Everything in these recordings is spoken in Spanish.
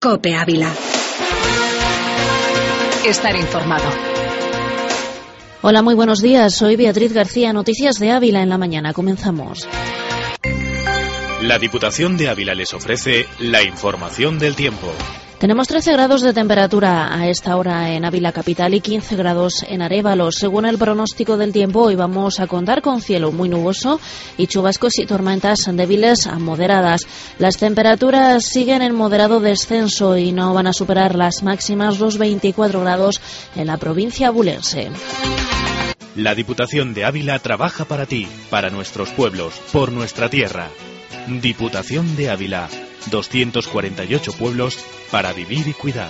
COPE Ávila. Estar informado. Hola, muy buenos días. Soy Beatriz García. Noticias de Ávila en la mañana. Comenzamos. La Diputación de Ávila les ofrece la información del tiempo. Tenemos 13 grados de temperatura a esta hora en Ávila capital y 15 grados en Arévalo. Según el pronóstico del tiempo, hoy vamos a contar con cielo muy nuboso y chubascos y tormentas débiles a moderadas. Las temperaturas siguen en moderado descenso y no van a superar las máximas los 24 grados en la provincia abulense. La Diputación de Ávila trabaja para ti, para nuestros pueblos, por nuestra tierra. Diputación de Ávila, 248 pueblos para vivir y cuidar.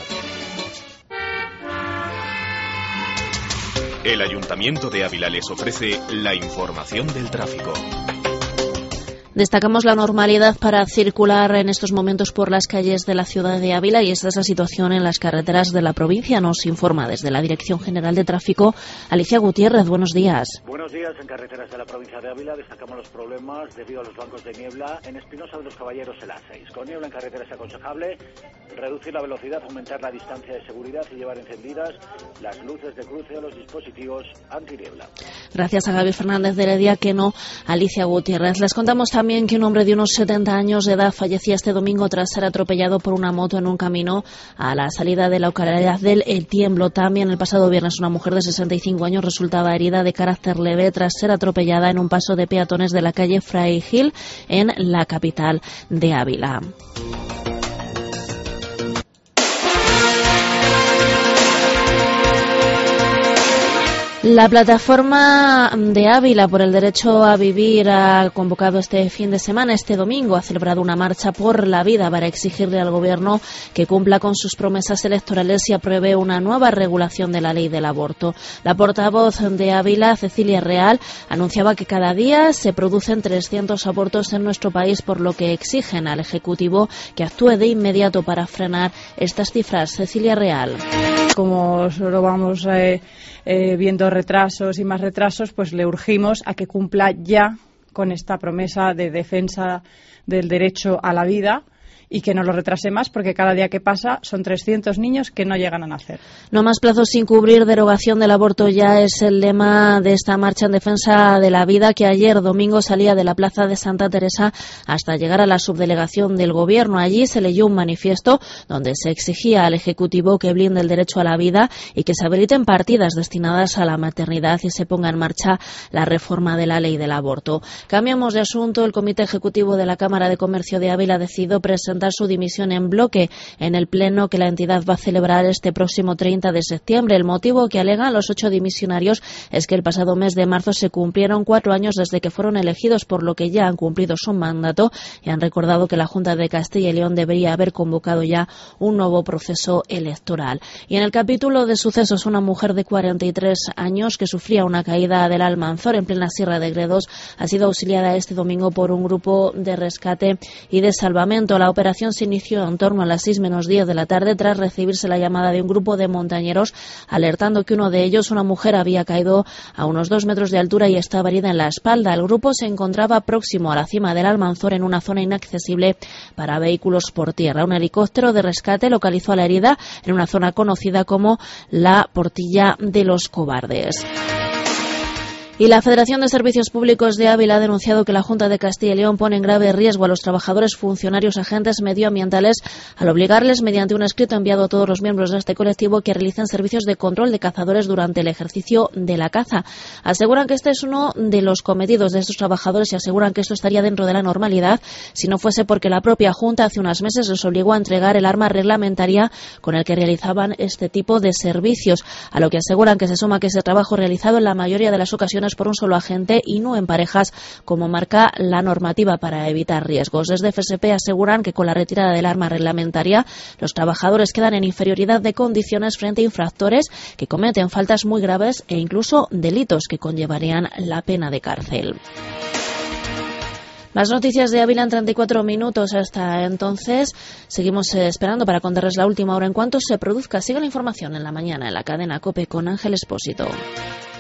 El Ayuntamiento de Ávila les ofrece la información del tráfico. Destacamos la normalidad para circular en estos momentos por las calles de la ciudad de Ávila y esta es la situación en las carreteras de la provincia. Nos informa desde la Dirección General de Tráfico Alicia Gutiérrez. Buenos días. Buenos días. En carreteras de la provincia de Ávila destacamos los problemas debido a los bancos de niebla en Espinosa de los Caballeros el A6. Con niebla en carretera es aconsejable reducir la velocidad, aumentar la distancia de seguridad y llevar encendidas las luces de cruce o los dispositivos antiniebla. Gracias a Gaby Fernández de Heredia, que no Alicia Gutiérrez. Les contamos también que un hombre de unos 70 años de edad fallecía este domingo tras ser atropellado por una moto en un camino a la salida de la localidad del El Tiemblo. También el pasado viernes una mujer de 65 años resultaba herida de carácter leve tras ser atropellada en un paso de peatones de la calle Fray Gil en la capital de Ávila. La plataforma de Ávila por el derecho a vivir ha convocado este fin de semana, este domingo, ha celebrado una marcha por la vida para exigirle al Gobierno que cumpla con sus promesas electorales y apruebe una nueva regulación de la ley del aborto. La portavoz de Ávila, Cecilia Real, anunciaba que cada día se producen 300 abortos en nuestro país, por lo que exigen al Ejecutivo que actúe de inmediato para frenar estas cifras. Cecilia Real. Como solo vamos viendo retrasos y más retrasos, pues le urgimos a que cumpla ya con esta promesa de defensa del derecho a la vida y que no lo retrase más, porque cada día que pasa son 300 niños que no llegan a nacer. No más plazos sin cubrir, derogación del aborto ya es el lema de esta marcha en defensa de la vida, que ayer domingo salía de la plaza de Santa Teresa hasta llegar a la subdelegación del Gobierno. Allí se leyó un manifiesto donde se exigía al Ejecutivo que blinde el derecho a la vida y que se habiliten partidas destinadas a la maternidad y se ponga en marcha la reforma de la ley del aborto. Cambiamos de asunto. El Comité Ejecutivo de la Cámara de Comercio de Ávila ha decidido presentar su dimisión en bloque en el pleno que la entidad va a celebrar este próximo 30 de septiembre. El motivo que alegan los 8 dimisionarios es que el pasado mes de marzo se cumplieron 4 años desde que fueron elegidos, por lo que ya han cumplido su mandato y han recordado que la Junta de Castilla y León debería haber convocado ya un nuevo proceso electoral. Y en el capítulo de sucesos, una mujer de 43 años que sufría una caída del Almanzor en plena Sierra de Gredos ha sido auxiliada este domingo por un grupo de rescate y de salvamento. La operación se inició en torno a las 6 menos 10 de la tarde tras recibirse la llamada de un grupo de montañeros alertando que uno de ellos, una mujer, había caído a unos 2 metros de altura y estaba herida en la espalda. El grupo se encontraba próximo a la cima del Almanzor en una zona inaccesible para vehículos por tierra. Un helicóptero de rescate localizó a la herida en una zona conocida como la Portilla de los Cobardes. Y la Federación de Servicios Públicos de Ávila ha denunciado que la Junta de Castilla y León pone en grave riesgo a los trabajadores, funcionarios, agentes medioambientales al obligarles, mediante un escrito enviado a todos los miembros de este colectivo, que realicen servicios de control de cazadores durante el ejercicio de la caza. Aseguran que este es uno de los cometidos de estos trabajadores y aseguran que esto estaría dentro de la normalidad si no fuese porque la propia Junta hace unos meses les obligó a entregar el arma reglamentaria con el que realizaban este tipo de servicios, a lo que aseguran que se suma que ese trabajo realizado en la mayoría de las ocasiones por un solo agente y no en parejas, como marca la normativa para evitar riesgos. Desde FSP aseguran que con la retirada del arma reglamentaria los trabajadores quedan en inferioridad de condiciones frente a infractores que cometen faltas muy graves e incluso delitos que conllevarían la pena de cárcel. Más noticias de Ávila en 34 minutos. Hasta entonces seguimos esperando para contarles la última hora en cuanto se produzca. Sigue la información en la mañana en la cadena COPE con Ángel Expósito.